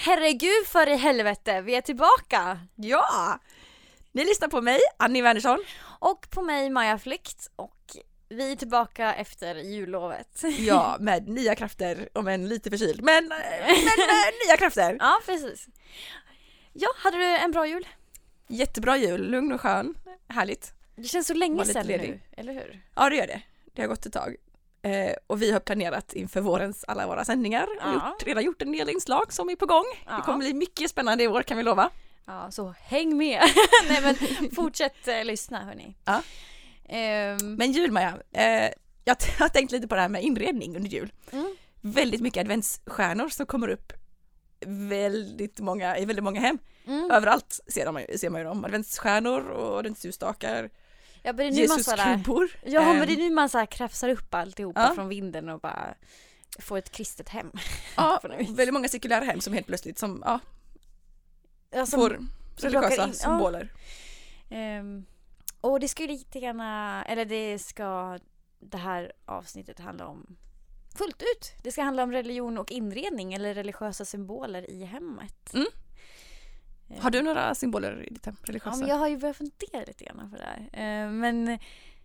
herregud för i helvete, vi är tillbaka! Ja! Ni lyssnar på mig, Annie Wernersson. Och på mig, Maja Flykt. Och vi är tillbaka efter jullovet. Ja, med nya krafter, om en lite förkyld. Men nya krafter. Ja, precis. Ja, hade du en bra jul? Jättebra jul, lugn och skön. Härligt. Det känns så länge sedan nu, eller hur? Ja, det gör det. Det har gått ett tag. Och vi har planerat inför vårens alla våra sändningar. Ja. Redan gjort en del inslag som är på gång. Ja. Det kommer bli mycket spännande i år, kan vi lova. Ja, så häng med. Nej, men fortsätt lyssna, hörni. Ja. Men jul, Maja. Jag har tänkt lite på det här med inredning under jul. Väldigt mycket adventsstjärnor som kommer upp i väldigt många hem. Överallt ser man ju dem. Adventsstjärnor och adventsljusstakar. Ja, men Jesuskrubbor. Ja, men det är nu man så här krafsar upp alltihopa från vinden och bara får ett kristet hem. Ja, väldigt många cirkulära hem som helt plötsligt som får religiösa symboler. Och det ska ju lite grann, eller det här avsnittet handla om fullt ut. Det ska handla om religion och inredning eller religiösa symboler i hemmet. Har du några symboler i ditt hem? Religiösa? Ja, men jag har ju börjat fundera lite grann på det här. Men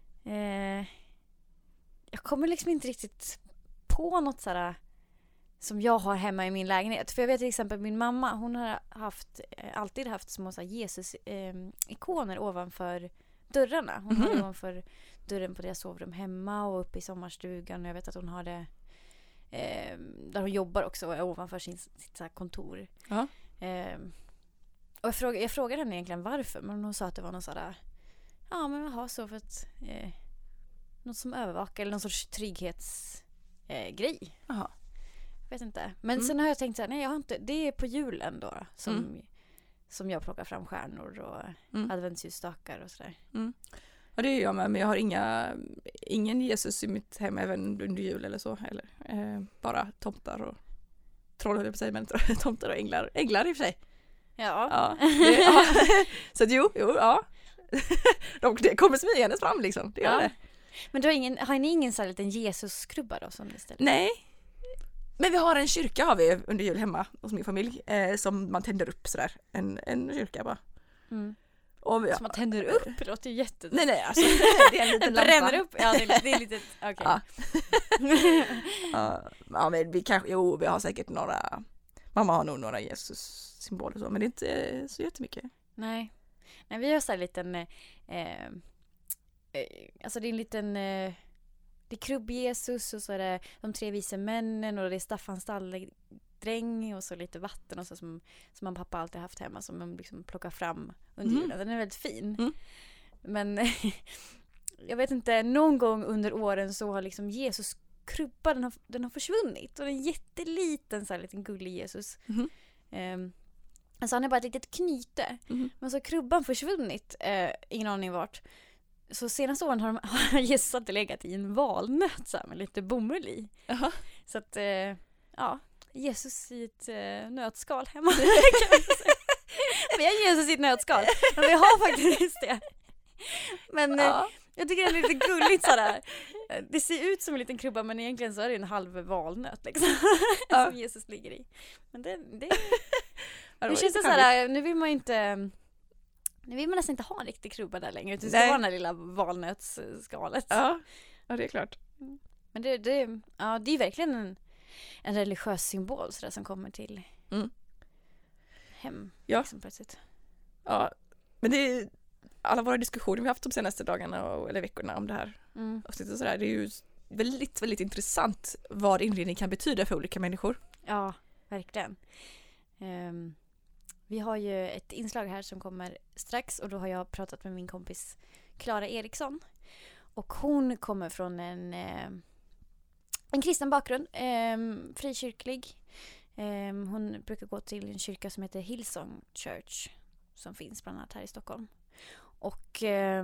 jag kommer liksom inte riktigt på något sådär som jag har hemma i min lägenhet. För jag vet till exempel min mamma, hon har alltid haft små så Jesus-ikoner ovanför dörrarna. Hon har det ovanför dörren på deras sovrum hemma och uppe i sommarstugan. Och jag vet att hon har det där hon jobbar också, ovanför sitt så här kontor. Och jag frågade henne egentligen varför, men hon sa att det var någon sådär, ja men jaha, så för att något som övervakar eller någon sorts trygghetsgrej. Jaha. Vet inte. Men sen har jag tänkt så här, nej jag har inte, det är på julen då som jag plockar fram stjärnor och adventsljusstakar och sådär. Ja, det är jag med, men jag har ingen Jesus i mitt hem även under jul eller så heller. Bara tomtar och troll, höll jag på att säga, men tomtar och änglar i och för sig. Ja. Så ja. Det kommer smygandes fram liksom, det gör det. Men har ni ingen sån här liten Jesus-skrubba då som ni ställer? Nej. Men vi har en kyrka har vi under jul hemma hos min familj som man tänder upp sådär. En kyrka bara. Och som man tänder upp? Det låter ju Nej, alltså det är en liten lampa. Bränner upp? Ja, det är lite, okej. Ja, men vi har säkert några, mamma har nog några Jesus-symboler så, men det är inte så jättemycket. Nej, vi har så här liten alltså det är en liten det är krubb-Jesus och så är det de 3 vise männen och det är Staffan stalledräng och så lite vatten och så som man pappa alltid haft hemma som man liksom plockar fram under julen. Den är väldigt fin. Men jag vet inte, någon gång under åren så har liksom Jesus krubba, den har försvunnit och den är jätteliten så här liten gullig Jesus. Alltså han är bara ett litet knyte. Men så har krubban försvunnit, ingen aning vart. Så senaste åren har Jesus alltid legat i en valnöt så här, med lite bomull i. Så att Jesus i ett nötskal hemma. Vi har Jesus i ett nötskal. Men vi har faktiskt det. Men jag tycker det är lite gulligt sådär. Det ser ut som en liten krubba men egentligen så är det en halv valnöt liksom. Som Jesus ligger i. Men det nu känns det sådär, nu vill man nästan inte ha en riktig krubba där längre. Det ska vara den här lilla valnötsskalet. Ja, det är klart. Men det är verkligen en religiös symbol så där, som kommer till hem. Ja. Liksom, på ett sätt. Ja, men det är alla våra diskussioner vi haft de senaste dagarna eller veckorna om det här. Och så där, det är ju väldigt, väldigt intressant vad inredning kan betyda för olika människor. Ja, verkligen. Vi har ju ett inslag här som kommer strax och då har jag pratat med min kompis Clara Eriksson. Och hon kommer från en kristen bakgrund, frikyrklig. Hon brukar gå till en kyrka som heter Hillsong Church som finns bland annat här i Stockholm. Och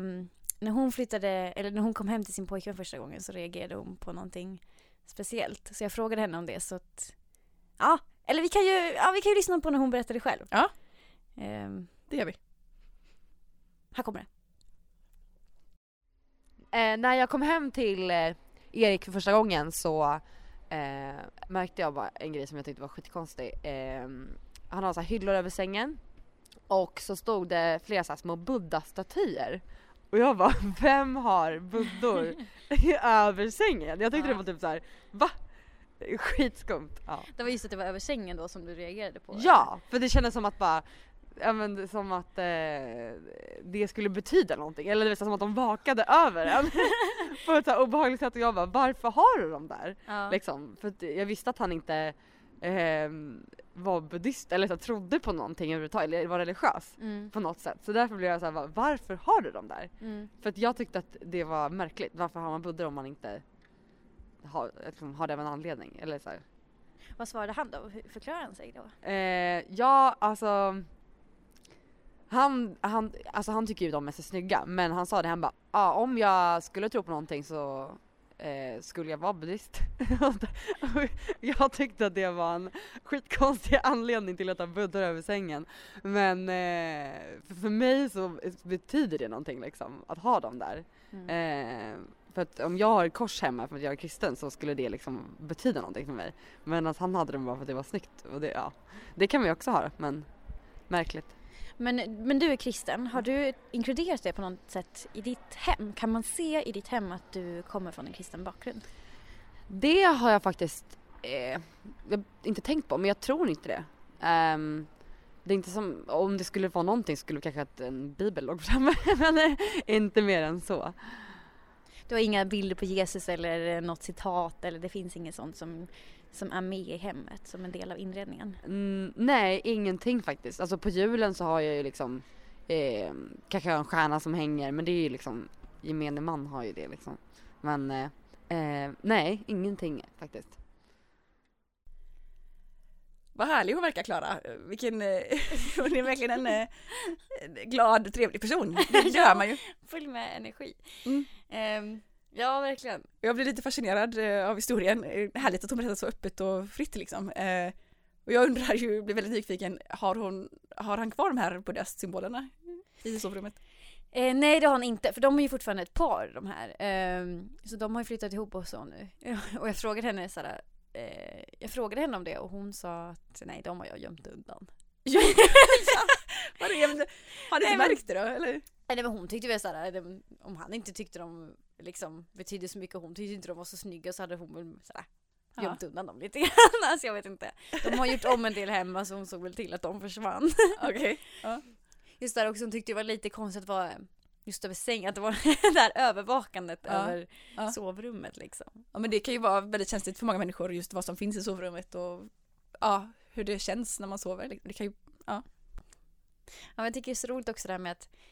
när hon kom hem till sin pojkvän första gången så reagerade hon på någonting speciellt. Så jag frågade henne om det så att eller vi kan ju lyssna på när hon berättade själv. Ja. Det gör vi. Här kommer det. När jag kom hem till Erik för första gången så märkte jag bara en grej som jag tyckte var skitkonstig. han har så här hyllor över sängen. Och så stod det flera så här små buddha-statyer. Och jag bara, vem har buddor över sängen? Jag tyckte det var typ så här, va? Skitskumt. Ja. Det var just att det var över sängen då som du reagerade på. Ja, för det kändes som att bara som att det skulle betyda någonting. Eller det var som att de vakade över en på ett så här obehagligt sätt. Och jag bara, varför har du dem där? Ja. Liksom, för att jag visste att han inte var buddhist eller så trodde på någonting överhuvudtaget eller var religiös på något sätt. Så därför blev jag så här, varför har du dem där? För att jag tyckte att det var märkligt. Varför har man buddor om man inte har det av en anledning? Eller så här. Vad svarade han då? Hur förklarar han sig då? Ja, alltså han tycker ju de är så snygga, men han sa det, han bara, om jag skulle tro på någonting så skulle jag vara buddhist. Jag tyckte att det var en skitkonstig anledning till att ha buddor över sängen, men för mig så betyder det någonting liksom, att ha dem där. För att om jag har ett kors hemma för att jag är kristen så skulle det liksom betyda någonting för mig. Men att han hade dem bara för att det var snyggt. Och det kan vi också ha, men märkligt. Men du är kristen. Har du inkluderat det på något sätt i ditt hem? Kan man se i ditt hem att du kommer från en kristen bakgrund? Det har jag faktiskt inte tänkt på, men jag tror inte det. Det är inte som, om det skulle vara någonting skulle kanske att en bibel låg framme, men inte mer än så. Du har inga bilder på Jesus eller något citat, eller det finns inget sånt som är med i hemmet som en del av inredningen? Nej, ingenting faktiskt. Alltså på julen så har jag ju liksom kanske en stjärna som hänger, men det är ju liksom, gemene man har ju det liksom. Men nej, ingenting faktiskt. Vad härlig hon verkar, Klara. Hon är verkligen en glad, trevlig person. Det gör man ju. Full med energi. Ja, verkligen. Jag blir lite fascinerad av historien. Härligt att hon berättar så öppet och fritt liksom. Och jag undrar ju, blir väldigt nyfiken, har han kvar de här buddhist-symbolerna i sovrummet? Nej, det har han inte, för de är ju fortfarande ett par, de här. Så de har ju flyttat ihop och så nu. Och jag frågade henne såhär, om det och hon sa att nej, de har jag gömt undan. Har du inte märkt det då? Eller? Nej, men hon tyckte väl såhär, om han inte tyckte de liksom betydde så mycket, hon tyckte inte de var så snygga, så hade hon väl såhär gömt undan dem lite grann. Alltså jag vet inte. De har gjort om en del hemma, så hon såg väl till att de försvann. Okej. Ja. Just där också, hon tyckte det var lite konstigt att vara just över sängen, att det var det här övervakandet över sovrummet liksom. Ja, men det kan ju vara väldigt känsligt för många människor, just vad som finns i sovrummet och hur det känns när man sover. Det kan ju, ja, men jag tycker det är så roligt också det här med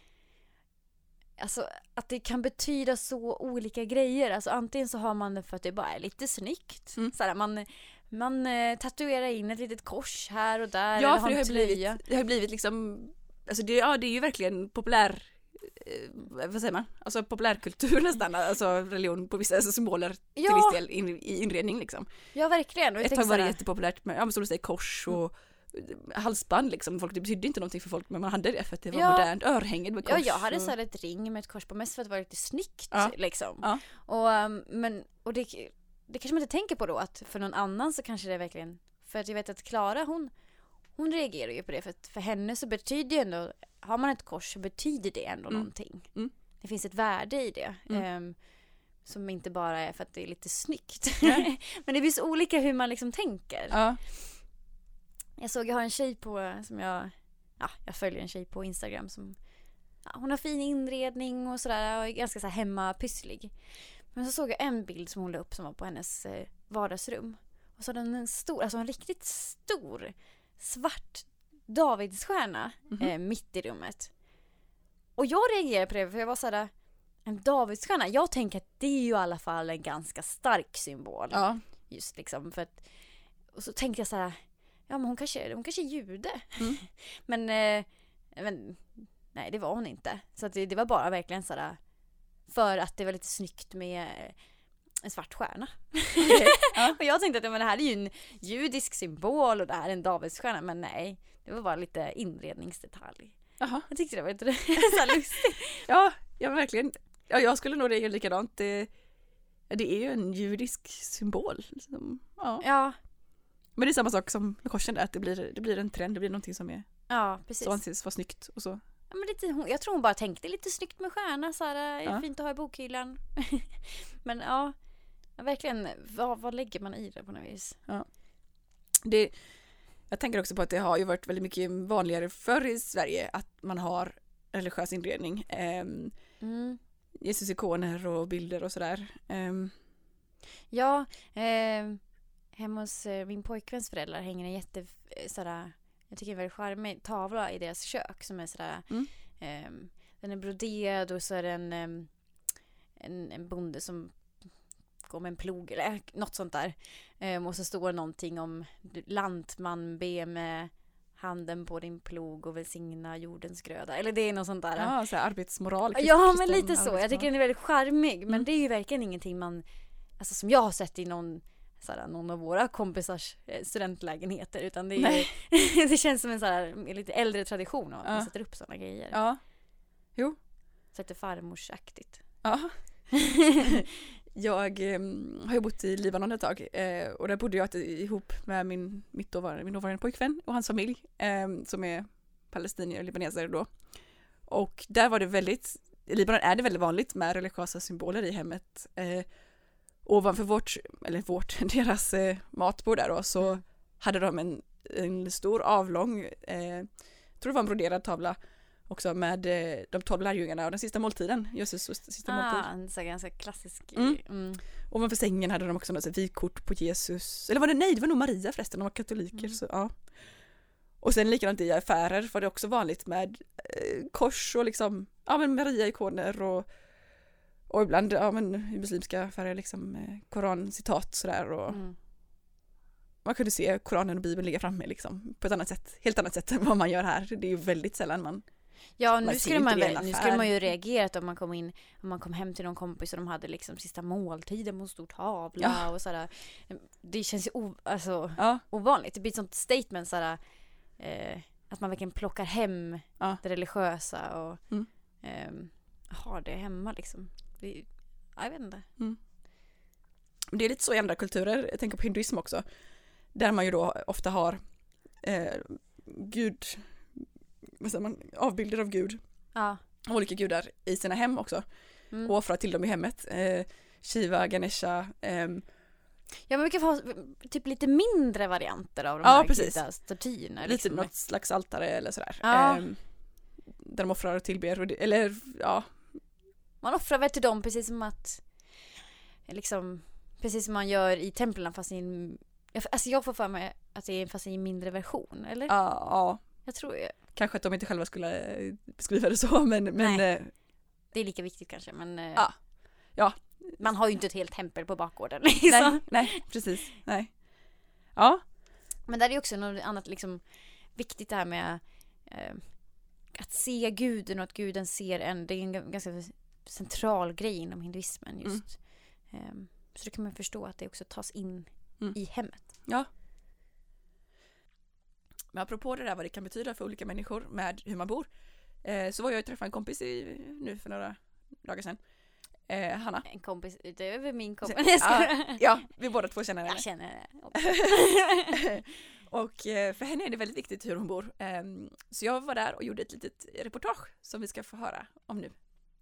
att det kan betyda så olika grejer. Alltså antingen så har man det för att det bara är lite snyggt. Såhär, man tatuerar in ett litet kors här och där. Ja, för det har blivit liksom, alltså det är ju verkligen populär, vad säger man? Alltså populärkultur nästan, alltså religion på vissa symboler till viss del i inredning liksom. Ja, verkligen. Och ett tag var det jättepopulärt med, som du säger, kors och halsband liksom. Folk, det betydde inte någonting för folk, men man hade det för att det var modernt. Örhängen med kors. Ja, jag hade så här ett ring med ett kors på, mest för att det var lite snyggt liksom. Ja. Och det kanske man inte tänker på då, att för någon annan så kanske det är verkligen, för att jag vet att Klara, hon reagerar ju på det, för henne så betyder ju ändå, har man ett kors så betyder det ändå någonting. Det finns ett värde i det. Som inte bara är för att det är lite snyggt. Men det finns olika hur man liksom tänker. Ja. Jag har en tjej jag följer en tjej på Instagram som, hon har fin inredning och sådär, och är ganska så här hemmapysslig. Men så såg jag en bild som hon la upp som var på hennes vardagsrum. Och så hade den en riktigt stor svart Davidsstjärna mitt i rummet. Och jag reagerade på det, för jag var såhär, en Davidsstjärna, jag tänker att det är ju i alla fall en ganska stark symbol. Ja. Just liksom, för att, och så tänkte jag såhär, ja, men hon kanske är jude. Men nej, det var hon inte. Så att det var bara verkligen sådär, för att det var lite snyggt med en svart stjärna. Okay. Ja. Och jag tänkte att det här är ju en judisk symbol och det här är en Davidsstjärna, men nej, det var bara lite inredningsdetalj. Aha. Jag tyckte det var lite så lustigt. Ja, verkligen. Ja, jag skulle nog reagera likadant. Det är ju en judisk symbol. Liksom. Ja. Men det är samma sak som med korsen där, att det blir en trend, det blir någonting som är precis. så anses vara snyggt och så. Ja, men lite, jag tror hon bara tänkte lite snyggt med stjärna så här, är det fint att ha i bokhyllan. Men ja, verkligen, vad lägger man i det på något vis? Ja. Jag tänker också på att det har ju varit väldigt mycket vanligare förr i Sverige att man har religiös inredning. Jesus-ikoner och bilder och sådär. Ja, hemma hos min pojkväns föräldrar hänger en sådär, jag tycker det är väldigt charmig tavla i deras kök som är sådär, den är broderad och så är det en bonde som går med en plog eller något sånt där. Och så står det någonting om lantman be med handen på din plog och välsigna jordens gröda. Eller det är något sånt där. Ja, så här arbetsmoral. Ja, men lite så. Jag tycker den är väldigt charmig. Men det är ju verkligen ingenting man, alltså som jag har sett i någon av våra kompisars studentlägenheter. Utan det är ju, det känns som en sån lite äldre tradition att man sätter upp såna grejer. Ja, jo. Så att det är farmorsaktigt. Ja. Jag har ju bott i Libanon ett tag och där bodde jag ihop med min dåvarande pojkvän och hans familj som är palestinier och libaneser då. Och där var det i Libanon är det väldigt vanligt med religiösa symboler i hemmet. Ovanför deras matbord där då, så hade de en stor avlång, jag tror det var en broderad tavla också med de 12 lärjungarna och den sista måltiden, Jesus sista måltid. En så ganska klassisk. Ovanför sängen hade de också något vykort på Jesus. Eller det var nog Maria förresten, de var katoliker. Så, ja. Och sen likadant i affärer var det också vanligt med kors och liksom, Maria-ikoner och ibland i muslimska affärer liksom korancitat sådär och man kunde se Koranen och Bibeln ligga framme liksom på ett annat sätt, helt annat sätt än vad man gör här. Det är ju väldigt sällan man. Ja, nu skulle man ju reagerat om man kom hem till någon kompis och de hade liksom sista måltiden på en stor tavla och sådär. Det känns ju ovanligt. Det blir ett sånt statement sådär, att man verkligen plockar hem det religiösa och har det hemma liksom. Jag vet inte. Det är lite så i andra kulturer. Jag tänker på hinduism också. Där man ju då ofta har avbilder av Gud. Olika gudar i sina hem också. Och offrar till dem i hemmet. Shiva, Ganesha. Ja, men vi kan få typ lite mindre varianter av de här statyerna. Lite liksom. något slags altare eller sådär. Där de offrar och tillber. Man offrar väl till dem precis som att liksom, precis som man gör i templen fast jag får för mig att det är fast i en mindre version, eller? Ja. Jag tror ju. Kanske att de inte själva skulle beskriva det så, men det är lika viktigt kanske, men ja. Man har ju inte ett helt tempel på bakgården liksom. Nej, precis. Nej. Ja. Men där är också något annat liksom viktigt det här med att se guden och att guden ser en. Det är en ganska central grej inom hinduismen just. Så då kan man förstå att det också tas in i hemmet. Ja. Men apropå det där vad det kan betyda för olika människor med hur man bor, så var jag och träffade en kompis nu för några dagar sedan. Hanna. En kompis utöver min kompis. Ja, vi båda två känner henne. Jag känner det. Och för henne är det väldigt viktigt hur hon bor. Så jag var där och gjorde ett litet reportage som vi ska få höra om nu.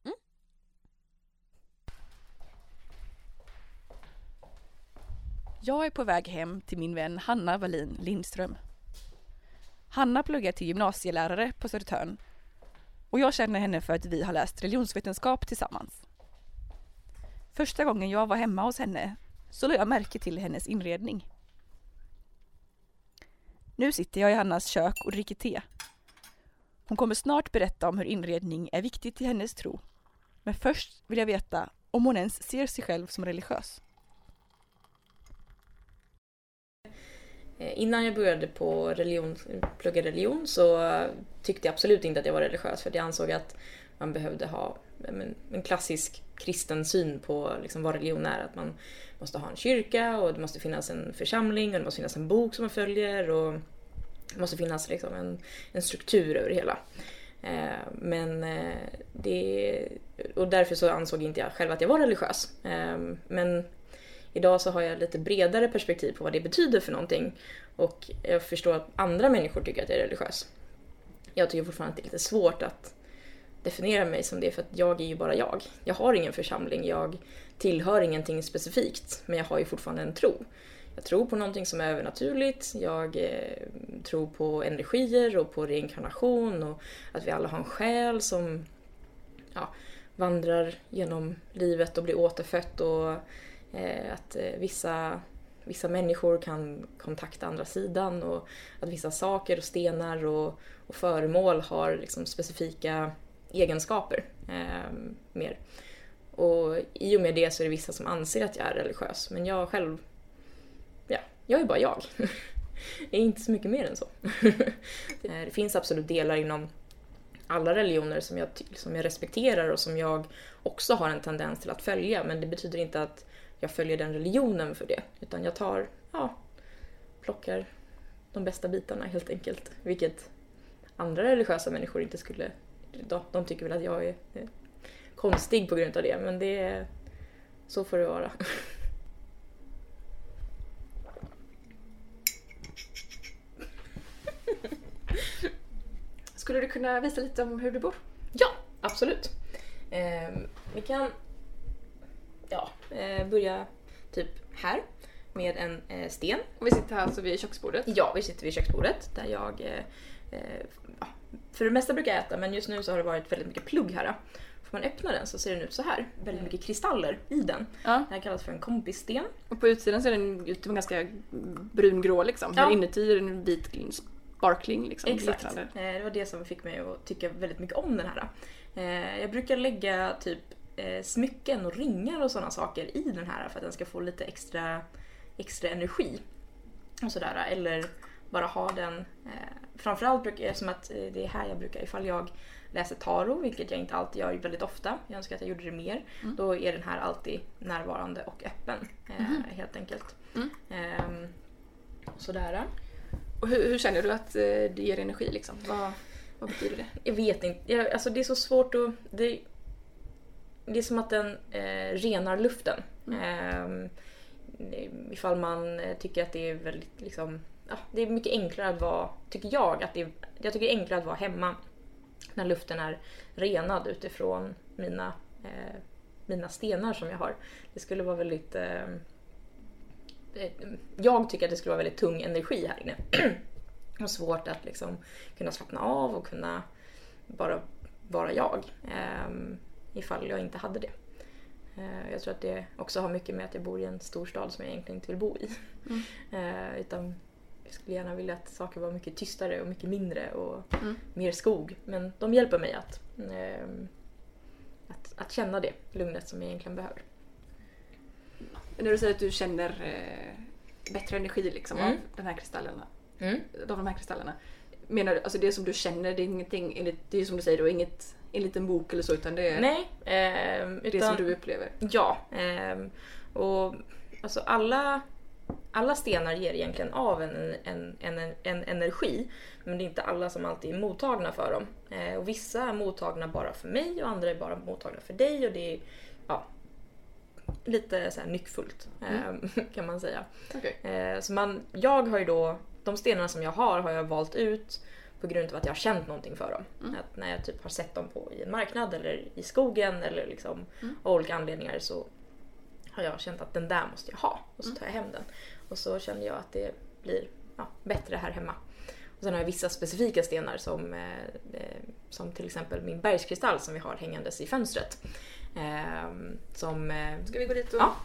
Jag är på väg hem till min vän Hanna Wallin Lindström. Hanna pluggar till gymnasielärare på Södertörn och jag känner henne för att vi har läst religionsvetenskap tillsammans. Första gången jag var hemma hos henne så lade jag märke till hennes inredning. Nu sitter jag i Hannas kök och dricker te. Hon kommer snart berätta om hur inredning är viktigt i hennes tro. Men först vill jag veta om hon ens ser sig själv som religiös. Innan jag började plugga religion så tyckte jag absolut inte att jag var religiös, för jag ansåg att man behövde ha en klassisk kristen syn på liksom vad religion är. Att man måste ha en kyrka och det måste finnas en församling och det måste finnas en bok som man följer och det måste finnas liksom en struktur över det hela. Och därför så ansåg inte jag själv att jag var religiös. Men idag så har jag lite bredare perspektiv på vad det betyder för någonting. Och jag förstår att andra människor tycker att jag är religiös. Jag tycker fortfarande att det är lite svårt att definiera mig som det, för att jag är ju bara jag. Jag har ingen församling, jag tillhör ingenting specifikt, men jag har ju fortfarande en tro. Jag tror på någonting som är övernaturligt, jag tror på energier och på reinkarnation och att vi alla har en själ som vandrar genom livet och blir återfött, och att vissa människor kan kontakta andra sidan, och att vissa saker och stenar och föremål har liksom specifika egenskaper mer. Och i och med det så är det vissa som anser att jag är religiös, men jag själv, jag är bara jag. Jag är inte så mycket mer än så. Det finns absolut delar inom alla religioner som jag respekterar och som jag också har en tendens till att följa, men det betyder inte att jag följer den religionen för det, utan jag plockar de bästa bitarna helt enkelt, vilket andra religiösa människor inte skulle. De tycker väl att jag är konstig på grund av det, men så får det vara. Skulle du kunna visa lite om hur du bor? Ja, absolut. Vi kan börja typ här med en sten. Och vi sitter här alltså vid köksbordet. Ja, vi sitter vid köksbordet där jag för det mesta brukar äta, men just nu så har det varit väldigt mycket plugg här. Får man öppna den så ser den ut så här. Väldigt mycket kristaller i den. Ja. Det här kallas för en kompissten. Och på utsidan ser den ut som ganska brungrå liksom. Ja. Inuti är den en vit sparkling liksom. Exakt. Det var det som fick mig att tycka väldigt mycket om den här. Jag brukar lägga typ smycken och ringar och sådana saker i den här för att den ska få lite extra energi. Och sådär. Eller bara ha den. Framförallt brukar jag, som att det är här jag brukar, ifall jag läser tarot, vilket jag inte alltid gör väldigt ofta. Jag önskar att jag gjorde det mer. Då är den här alltid närvarande och öppen. Helt enkelt. Sådär. Och hur känner du att det ger energi liksom? Vad betyder det? Jag vet inte. Alltså det är så svårt att... Det är som att den renar luften. Ifall man tycker att det är väldigt liksom... det är mycket enklare att vara... Jag tycker det är enklare att vara hemma när luften är renad utifrån mina stenar som jag har. Det skulle vara väldigt... jag tycker att det skulle vara väldigt tung energi här inne. Och svårt att liksom kunna slappna av och kunna bara vara jag. Ifall jag inte hade det. Jag tror att det också har mycket med att jag bor i en stor stad som jag egentligen inte vill bo i. Utan jag skulle gärna vilja att saker var mycket tystare och mycket mindre och mer skog. Men de hjälper mig att känna det lugnet som jag egentligen behöver. När du säger att du känner bättre energi liksom av den här kristallerna. Av de här kristallerna. Menar du, alltså det som du känner, det är ingenting, det är som du säger då, inget en liten bok eller så, utan det är det som du upplever? Ja, och alltså alla stenar ger egentligen av en energi, men det är inte alla som alltid är mottagna för dem. Och vissa är mottagna bara för mig och andra är bara mottagna för dig, och det är lite så här nyckfullt kan man säga. Okay. Så jag har ju då, de stenarna som jag har jag valt ut på grund av att jag har känt någonting för dem. Att när jag typ har sett dem i en marknad eller i skogen eller liksom av olika anledningar, så har jag känt att den där måste jag ha, och så tar jag hem den. Och så känner jag att det blir bättre här hemma. Och sen har jag vissa specifika stenar som till exempel min bergskristall som vi har hängandes i fönstret. Ska vi gå dit och... Ja.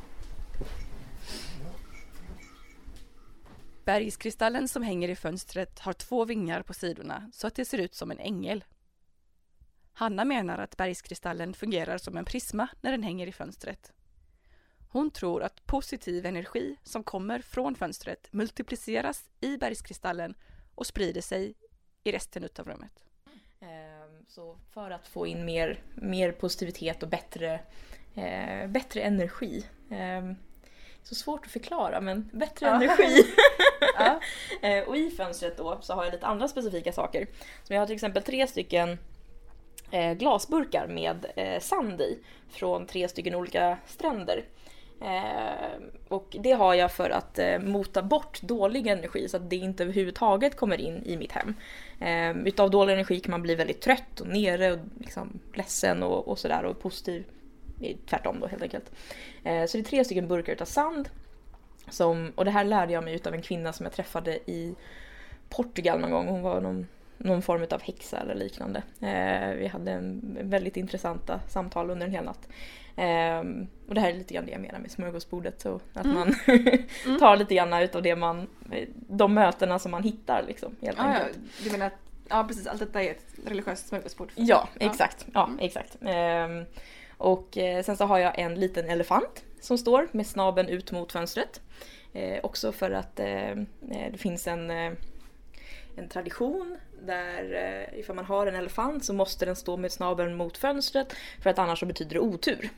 Bergskristallen som hänger i fönstret har 2 vingar på sidorna så att det ser ut som en ängel. Hanna menar att bergskristallen fungerar som en prisma när den hänger i fönstret. Hon tror att positiv energi som kommer från fönstret multipliceras i bergskristallen och sprider sig i resten av rummet. Så för att få in mer positivitet och bättre energi. Så svårt att förklara, men bättre energi. Och i fönstret då så har jag lite andra specifika saker. Så jag har till exempel 3 stycken glasburkar med sand i från 3 stycken olika stränder. Och det har jag för att mota bort dålig energi så att det inte överhuvudtaget kommer in i mitt hem. Utav dålig energi kan man bli väldigt trött och nere och liksom ledsen och sådär, och positiv tvärtom då helt enkelt. Så det är 3 stycken burkar utav sand. Och det här lärde jag mig utav en kvinna som jag träffade i Portugal någon gång. Hon var någon form av häxa eller liknande. Vi hade en väldigt intressanta samtal under en hel natt. Och det här är lite grann det jag menar med smörgåsbordet. Så att man tar lite grann utav de mötena som man hittar liksom, helt enkelt. Ja, du menar att precis, allt detta är ett religiöst smörgåsbord? Ja, exakt. Ja, exakt. Och sen så har jag en liten elefant som står med snabeln ut mot fönstret. Också för att det finns en tradition där ifall man har en elefant så måste den stå med snabeln mot fönstret, för att annars så betyder det otur.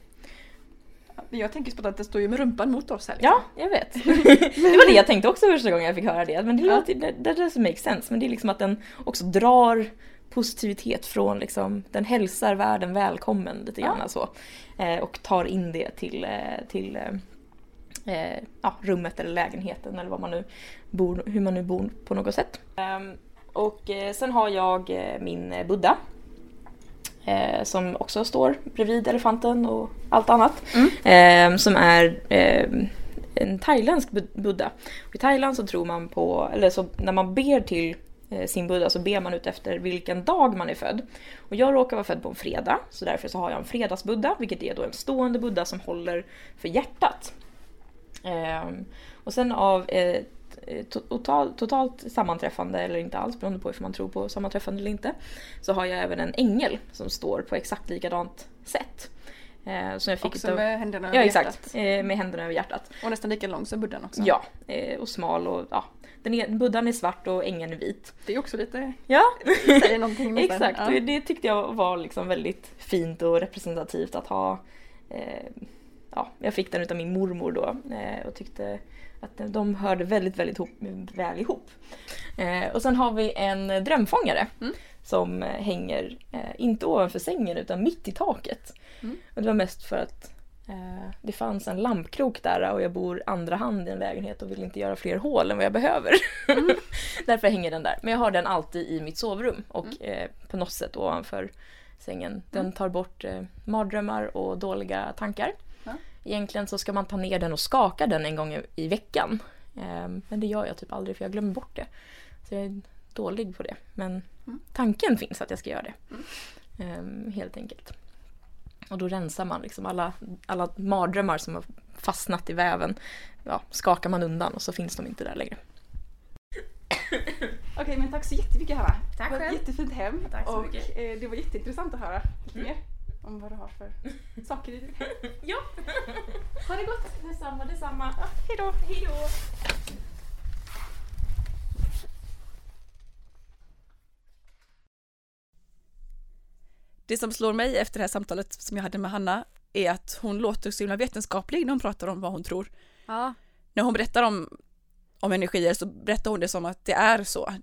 Jag tänker på att det står ju med rumpan mot oss här. Liksom. Ja, jag vet. Det var det jag tänkte också första gången jag fick höra det. Men det doesn't make sense. Men det är liksom att den också drar positivitet från liksom, den hälsar världen välkommen lite grann så. Och tar in det till rummet eller lägenheten eller vad man nu bor, hur man nu bor på något sätt. Och sen har jag min Buddha som också står bredvid elefanten och allt annat. Som är en thailändsk Buddha. Och i Thailand så tror man på, eller så när man ber till sin Buddha så ber man ut efter vilken dag man är född. Och jag råkar vara född på en fredag, så därför så har jag en fredagsbuddha, vilket är då en stående Buddha som håller för hjärtat. Och sen av totalt sammanträffande eller inte alls, beroende på om man tror på sammanträffande eller inte, så har jag även en ängel som står på exakt likadant sätt. Som jag fick också med händerna över hjärtat. Ja, exakt. Med händerna över hjärtat. Och nästan lika lång som buddhan också. Ja, och smal och buddhan är svart och ängeln är vit. Det är också lite säger någonting nästan. Exakt, ja. Det tyckte jag var liksom väldigt fint och representativt att ha. Jag fick den utav min mormor då och tyckte att de hörde väldigt, väldigt väl ihop. Och sen har vi en drömfångare som hänger inte ovanför sängen utan mitt i taket. Och det var mest för att det fanns en lampkrok där och jag bor andra hand i en lägenhet och vill inte göra fler hål än vad jag behöver. Därför hänger den där. Men jag har den alltid i mitt sovrum och på något sätt ovanför sängen. Den tar bort mardrömmar och dåliga tankar. Egentligen så ska man ta ner den och skaka den en gång i veckan. Men det gör jag typ aldrig för jag glömmer bort det. Så jag är dålig på det. Men tanken finns att jag ska göra det. Helt enkelt. Och då rensar man liksom alla mardrömmar som har fastnat i väven. Ja, skakar man undan och så finns de inte där längre. Okej, men tack så jättemycket Hanna. Tack själv. Det var ett jättefint hem. Tack så mycket. Och det var jätteintressant att höra lite mer om vad du har för saker i ditt hem. Ja. Ha det gott. Detsamma. Ja, hej då. Hej då. Det som slår mig efter det här samtalet som jag hade med Hanna är att hon låter så himla vetenskaplig när hon pratar om vad hon tror. Ja. När hon berättar om energier så berättar hon det som att det är så.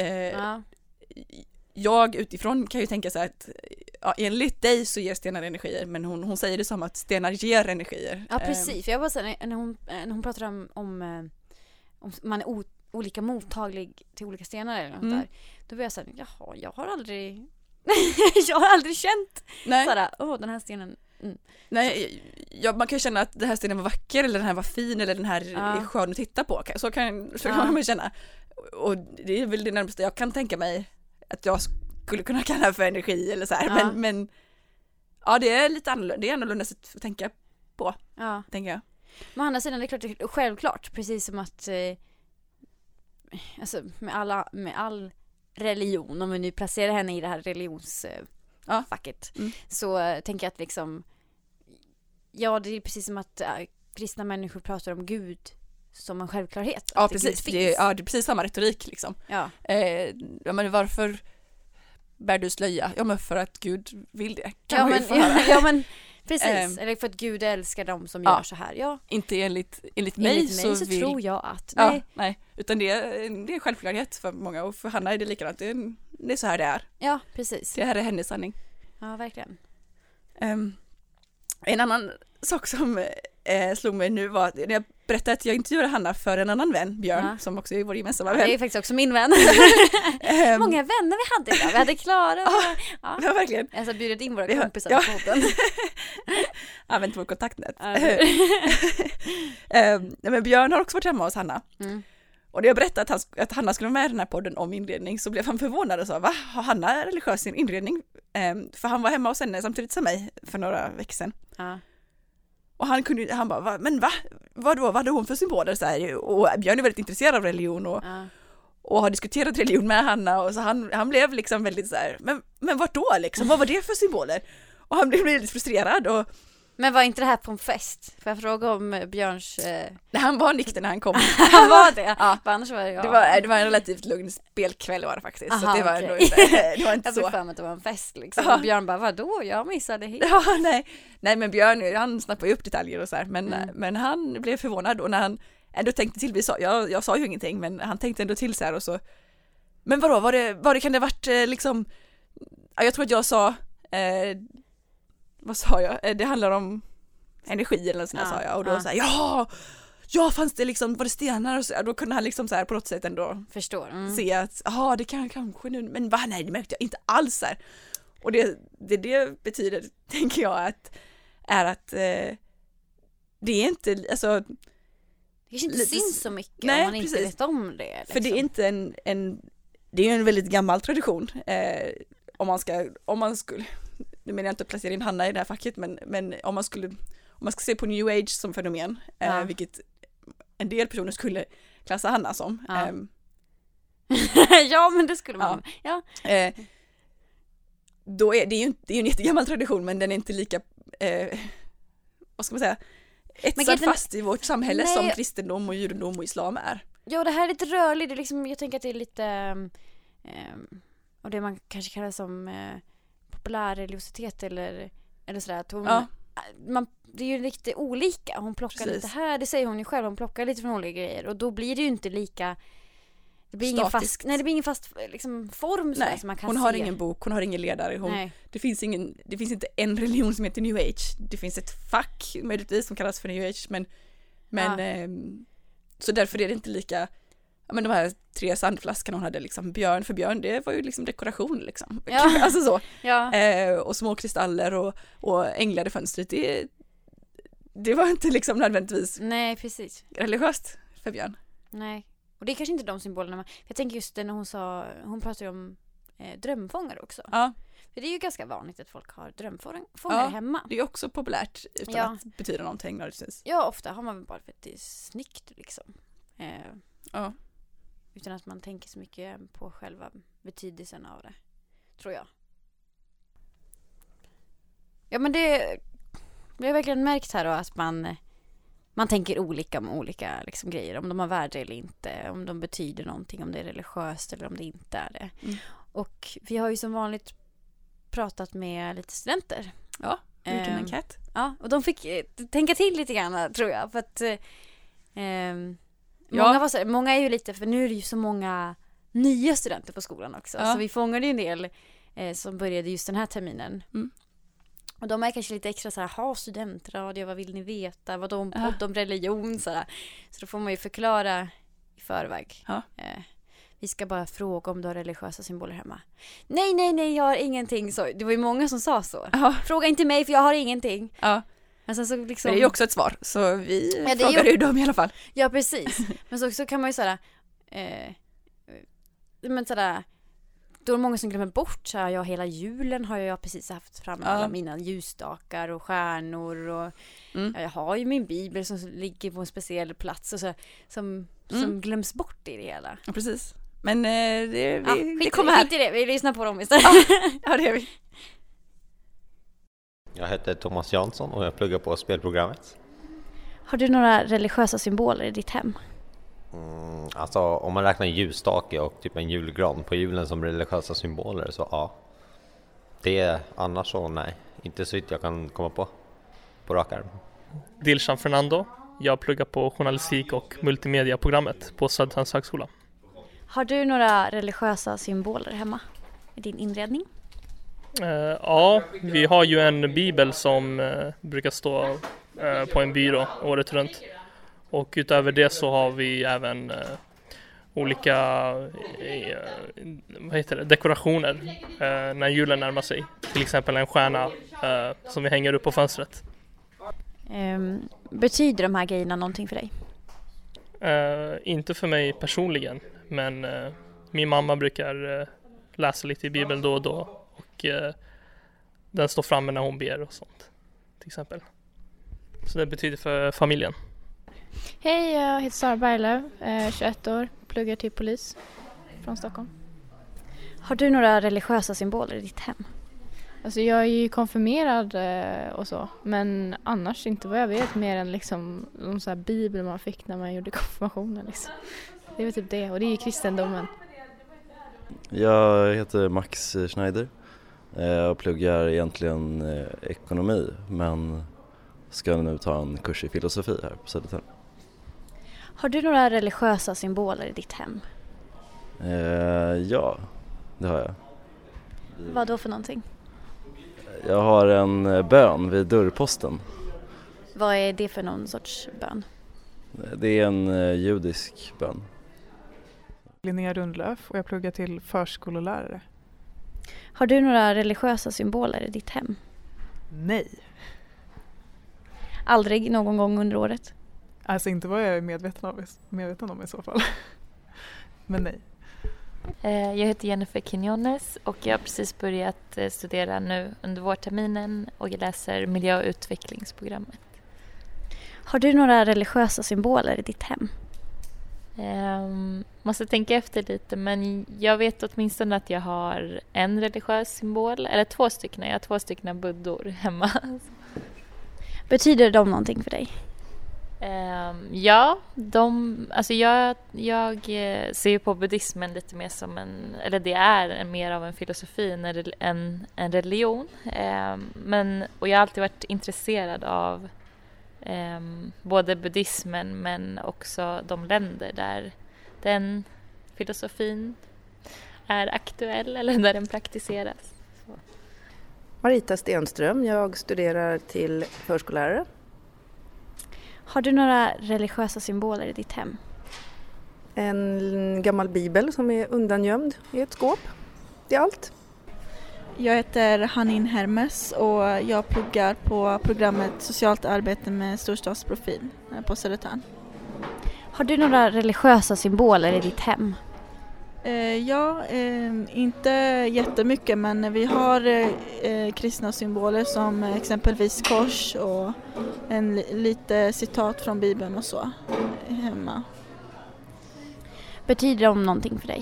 Jag utifrån kan ju tänka så här att enligt dig så ger stenar energier, men hon säger det som att stenar ger energier. Ja, precis. För jag bara säger, när hon pratar om man är olika mottaglig till olika stenar eller något där, då blir jag så här, jaha, jag har aldrig känt sådär, den här stenen. Nej, man kan ju känna att den här stenen var vacker eller den här var fin eller den här är skön att titta på. Så kan man känna. Och det är väl det närmaste jag kan tänka mig att jag skulle kunna kalla för energi eller så här. Men det är lite annorlunda. Det är annorlunda sätt att tänka på, tänker jag. Men å andra sidan, det är klart, självklart, precis som att alltså med all religion, om vi nu placerar henne i det här religionsfacket, så tänker jag att liksom, det är precis som att kristna människor pratar om Gud som en självklarhet. Ja, precis. Det är precis samma retorik liksom. Ja. Men varför bär du slöja? Ja, men för att Gud vill det. Men precis. Eller för att Gud älskar dem som gör så här. Ja. Inte enligt mig så tror jag att nej, utan det är en självklarhet för många, och för Hanna är det likadant. Det är så här det är. Ja, precis. Det här är hennes sanning. Ja, verkligen. En annan sak som slog mig nu var när jag berättade att jag intervjuade Hanna för en annan vän, Björn, som också är vår gemensamma vän. Det är faktiskt också min vän. Många vänner vi hade idag. Vi hade Klara. Ja, verkligen. Jag har bjudit in våra kompisar på podden. Använt vårt kontaktnät. Men Björn har också varit hemma hos Hanna. Och när jag berättade att Hanna skulle vara med i den här podden om inredning så blev han förvånad och sa, va? Har Hanna religiös inredning? För han var hemma hos henne samtidigt som mig för några veckor sedan. Och han bara, men va? Vad hade hon för symboler? Så här, och Björn är väldigt intresserad av religion och har diskuterat religion med Hanna. Och så han blev liksom väldigt så här, men vart då liksom? Vad var det för symboler? Och han blev väldigt frustrerad. Men var inte det här på en fest? Får jag fråga om Björns... Nej, han var nykter när han kom. Han var det? Ja. Annars var det var en relativt lugn spelkväll var det faktiskt. Aha, så det var, okay. det var inte jag så. Jag för mig att det var en fest liksom. Och Björn bara, vadå? Jag missade helt. Ja, nej, men Björn, han snappade upp detaljer och så här. Men han blev förvånad och när han ändå tänkte till, jag sa ju ingenting, men han tänkte ändå till så här och så. Men vadå, var det kan det varit liksom... Jag tror att jag sa... vad sa jag? Det handlar om energi eller sådär sa jag. Och då sa jag, ja fanns det liksom, var det stenar och så, då kunde han liksom så här på något sätt ändå se att, det kan kanske nu, men nej, det märkte jag inte alls här. Och det betyder, tänker jag, att det är inte, alltså det kanske inte syns så mycket om man inte vet om det. Liksom. För det är inte det är ju en väldigt gammal tradition. Om man skulle, nu menar jag inte att placera in Hanna i det här facket, men om man ska se på New Age som fenomen, vilket en del personer skulle klassa Hanna som. Ja, men det skulle man. Ja. Då är det är ju en jättegammal tradition, men den är inte lika, vad ska man säga, etsad fast i vårt samhälle som kristendom och judendom och islam är. Ja, det här är lite rörligt. Det är liksom, jag tänker att det är lite och det man kanske kallar som populärreligiositet eller sådär. Att det är ju riktigt olika. Hon plockar lite här, det säger hon ju själv, hon plockar lite från olika grejer. Och då blir det ju inte lika... Det blir ingen fast liksom, form som man kan hon se. Har ingen bok, hon har ingen ledare. Det finns inte en religion som heter New Age. Det finns ett fack möjligtvis som kallas för New Age. Men så därför är det inte lika... Ja, men de här 3 sandflaskorna hon hade liksom, för Björn, det var ju liksom dekoration liksom. Ja. Alltså så. Ja. Och små kristaller och änglar i fönstret. Det var inte liksom nödvändigtvis religiöst för Björn. Nej. Och det är kanske inte de symbolerna. Jag tänker just det när hon pratar ju om drömfångare också. Ja. För det är ju ganska vanligt att folk har drömfångare hemma. Det är också populärt utan att betyda någonting. Ja, ofta har man bara för att det är snyggt liksom. Utan att man tänker så mycket på själva betydelsen av det, tror jag. Ja, men det har verkligen märkt här då att man tänker olika om olika liksom, grejer. Om de har värde eller inte. Om de betyder någonting. Om det är religiöst eller om det inte är det. Och vi har ju som vanligt pratat med lite studenter. Ja, gjort en enkät. Ja, och de fick tänka till lite grann, tror jag. För att många är ju lite, för nu är det ju så många nya studenter på skolan också. Så vi fångade ju en del som började just den här terminen. Och de är kanske lite extra så här, studentradio, vad vill ni veta? Vad de podd om religion? Så då får man ju förklara i förväg. Vi ska bara fråga om du har religiösa symboler hemma. Nej, jag har ingenting. Så, det var ju många som sa så. Fråga inte mig för jag har ingenting. Men sen så liksom... Det är ju också ett svar, så vi frågar ju dem i alla fall. Ja, precis. Men så kan man ju säga då är det många som glömmer bort så här, hela julen har jag precis haft fram alla mina ljusstakar och stjärnor och jag har ju min bibel som ligger på en speciell plats och så, som glöms bort i det hela. Ja, precis. Men det kommer här. Skit i det, vi lyssnar på dem istället. Ja, det gör vi. Jag heter Thomas Jansson och jag pluggar på spelprogrammet. Har du några religiösa symboler i ditt hem? Alltså om man räknar ljusstake och typ en julgran på julen som religiösa symboler så ja. Det är annars så nej. Inte så vitt jag kan komma på rak arm. Dilshan Fernando. Jag pluggar på journalistik och multimediaprogrammet på Södertörns högskola. Har du några religiösa symboler hemma i din inredning? Ja, vi har ju en bibel som brukar stå på en byrå året runt. Och utöver det så har vi även olika dekorationer när julen närmar sig. Till exempel en stjärna som vi hänger upp på fönstret. Betyder de här grejerna någonting för dig? Inte för mig personligen, men min mamma brukar läsa lite i Bibeln då och då. Och den står framme när hon ber och sånt, till exempel. Så det betyder för familjen. Hej, jag heter Sara Berglöf, 21 år, pluggar till polis från Stockholm. Har du några religiösa symboler i ditt hem? Alltså jag är ju konfirmerad och så, men annars inte vad jag vet mer än liksom någon sån här bibel man fick när man gjorde konfirmationen. Liksom. Det är väl typ det, och det är ju kristendomen. Jag heter Max Schneider och pluggar egentligen ekonomi, men ska nu ta en kurs i filosofi här på Södertörn. Har du några religiösa symboler i ditt hem? Ja, det har jag. Vad då för någonting? Jag har en bön vid dörrposten. Vad är det för någon sorts bön? Det är en judisk bön. Linnea Rundlöf och jag pluggar till förskollärare. Har du några religiösa symboler i ditt hem? Nej. Aldrig någon gång under året? Alltså inte vad jag är medveten om i så fall. Men nej. Jag heter Jennifer Quinones och jag har precis börjat studera nu under vårterminen och jag läser miljö- och utvecklingsprogrammet. Har du några religiösa symboler i ditt hem? Måste tänka efter lite, men jag vet åtminstone att jag har en religiös symbol, eller 2 stycken. Jag har 2 stycken buddor hemma. Betyder de någonting för dig? Ja, jag ser ju på buddhismen lite mer som det är mer av en filosofi än en religion. Och jag har alltid varit intresserad av både buddhismen men också de länder där den filosofin är aktuell eller där den praktiseras. Så. Marita Stenström, jag studerar till förskollärare. Har du några religiösa symboler i ditt hem? En gammal bibel som är undangömd i ett skåp. Det är allt. Jag heter Hanin Hermes och jag pluggar på programmet Socialt arbete med storstadsprofil på Södertörn. Har du några religiösa symboler i ditt hem? Inte jättemycket, men vi har kristna symboler som exempelvis kors och lite citat från Bibeln och så hemma. Betyder de någonting för dig?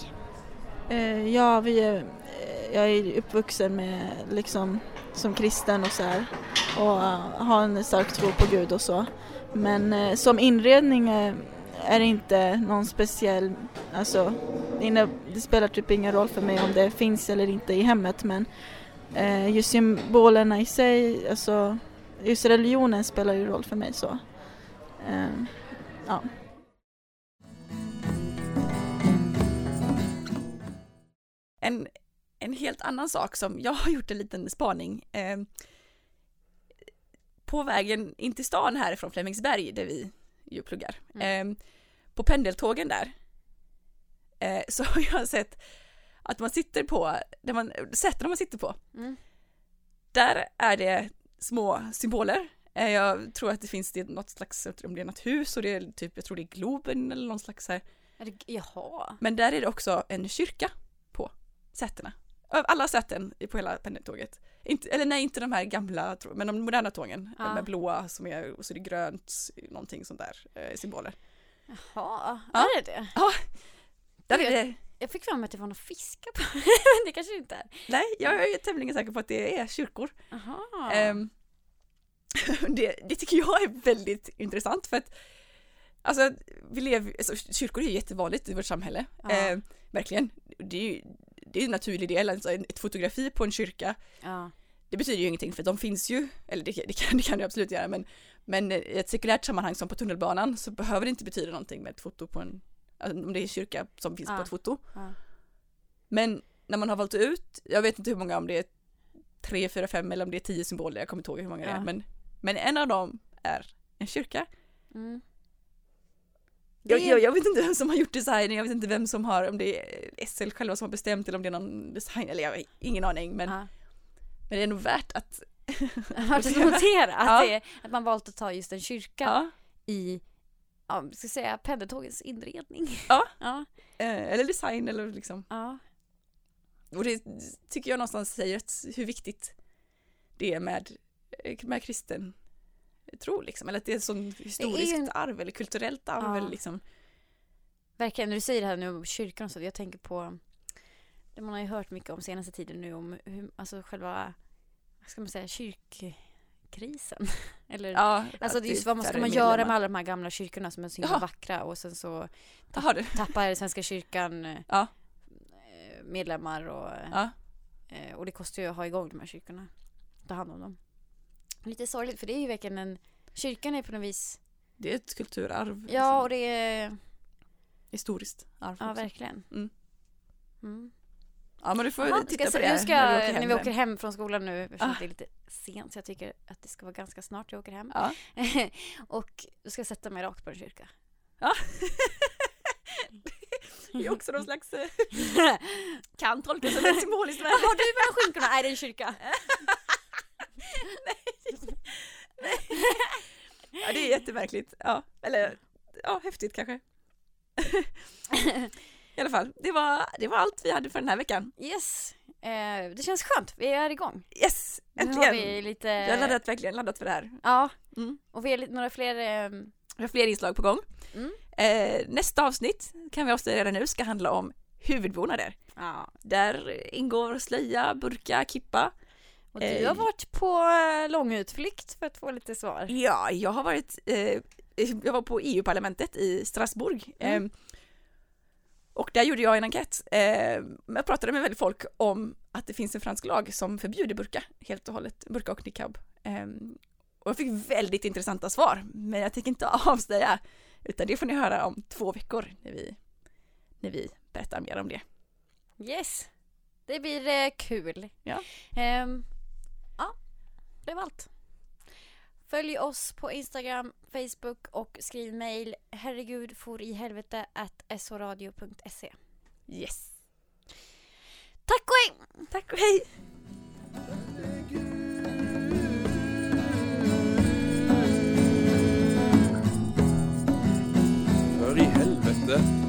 Jag är uppvuxen med liksom som kristen och så här och har en stark tro på Gud och så. Men som inredning är det inte någon speciell, alltså det spelar typ ingen roll för mig om det finns eller inte i hemmet, men just symbolerna i sig, alltså just religionen spelar ju roll för mig så. Ja. En helt annan sak som jag har gjort en liten spaning. På vägen in till stan här från Flemingsberg där vi ju pluggar. På pendeltågen där så har jag sett att man sitter på sätterna man sitter på. Där är det små symboler. Jag tror att det finns något slags, om det är något hus och det är typ, jag tror det är Globen eller någon slags här. Jaha. Men där är det också en kyrka på sätterna. Av alla sätten på hela pendeltåget. Inte de här gamla, men de moderna tågen. De med blåa som är, och så är det grönt, någonting sånt där, symboler. Jaha, är det? Ja, där är det. Jag fick fram att det var någon fiskar på men det kanske inte är. Nej, jag är tämligen säker på att det är kyrkor. Det tycker jag är väldigt intressant för att alltså, kyrkor är ju jättevanligt i vårt samhälle. Verkligen. Det är en naturlig del. Alltså ett fotografi på en kyrka. Det betyder ju ingenting för de finns ju, eller det kan det absolut göra, men i ett sekulärt sammanhang som på tunnelbanan så behöver det inte betyda någonting med ett foto på om det är kyrka som finns på ett foto. Men när man har valt ut, jag vet inte hur många, om det är 3, 4, 5 eller om det är 10 symboler, jag kommer inte ihåg hur många det är, men en av dem är en kyrka. Mm. Jag vet inte vem som har gjort designen, jag vet inte vem som har, om det är SL själva som har bestämt eller om det är någon design, eller jag har ingen aning, men det är nog värt att notera att man valt att ta just en kyrka i ska säga pendeltågens inredning. Ja. Eller design eller liksom. Ja. Och det tycker jag någonstans säger hur viktigt det är med kristen tro liksom, eller att det är ett sånt historiskt arv eller kulturellt arv eller liksom. Verkligen, när du säger det här nu om kyrkan så jag tänker på det man har ju hört mycket om senaste tiden nu om hur, alltså själva, vad ska man säga, kyrkkrisen eller alltså det är just vad ska man göra med alla de här gamla kyrkorna som är så himla vackra och sen så tappar Svenska kyrkan medlemmar och det kostar ju att ha igång de här kyrkorna, ta hand om dem. Lite sorgligt, för det är ju verkligen kyrkan är på något vis, det är ett kulturarv liksom. Ja, och det är historiskt arv. Ja, verkligen. Ja, men du får titta på det när vi åker hem från skolan nu, eftersom det är lite sent, så jag tycker att det ska vara ganska snart jag åker hem. Och då ska jag sätta mig rakt på en kyrka. Det är också någon slags kan tolka som ett symboliskt värde. Har du med skinkorna? Är det en kyrka? Nej. Ja, det är jättemärkligt. Ja, eller häftigt kanske. I alla fall, det var allt vi hade för den här veckan. Yes. Det känns skönt. Vi är igång. Yes, äntligen. Nu har vi lite... Jag har verkligen laddat för det här. Ja. Och vi har några fler... Vi har fler inslag på gång. Nästa avsnitt kan vi avslöja redan nu ska handla om huvudbonader. Ja. Där ingår slöja, burka, kippa. Och du har varit på långutflykt för att få lite svar. Ja, jag var på EU-parlamentet i Strasbourg. Och där gjorde jag en enkät. Jag pratade med väldigt folk om att det finns en fransk lag som förbjuder burka helt och hållet. Burka och niqab. Och jag fick väldigt intressanta svar. Men jag tänker inte avslöja. Utan det får ni höra om 2 veckor när vi berättar mer om det. Yes. Det blir kul. Ja. Det var allt. Följ oss på Instagram, Facebook och skriv mejl herregudforihelvete@soradio.se. Yes. Tack och hej! Tack och hej! För i helvete